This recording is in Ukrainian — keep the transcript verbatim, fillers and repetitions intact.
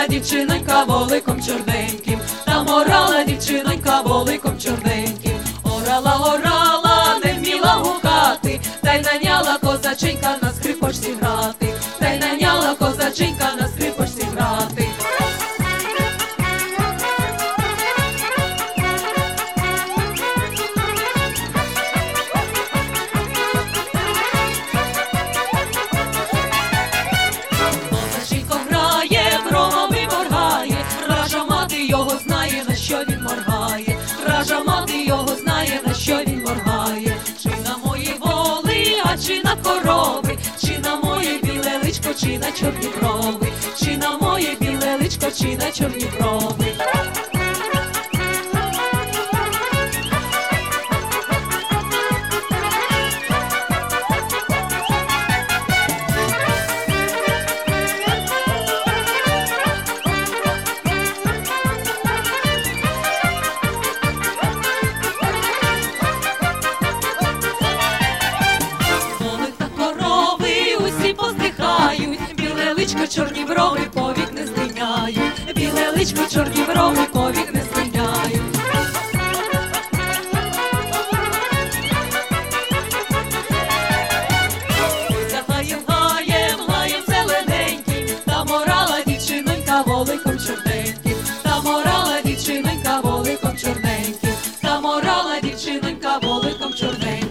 дівчинонька воликом чорненьким, там орала дівчинонька воликом чорненьким. Орала, орала, не вміла гукати, та й наняла козаченька на скрипочці грати, та й наняла козаченька на скрипочці грати. Козаченько грає, бровами моргає, вража мати його знає, на що він моргає, вража мати його знає, на що він моргає. Чи на мої воли, а чи на корови, чи на моє біле личко, чи на чорні брови, чи на моє біле личко, чи на чорні брови. Біле личко, чорні брови повік не здійняють, біле личко, чорні брови повік не здійняють. За гаєм, гаєм, гаєм зелененьким, там орала дівчинонька воликом чорненьким, там орала дівчинонька воликом чорненьким, там орала дівчинонька воликом чорненьким.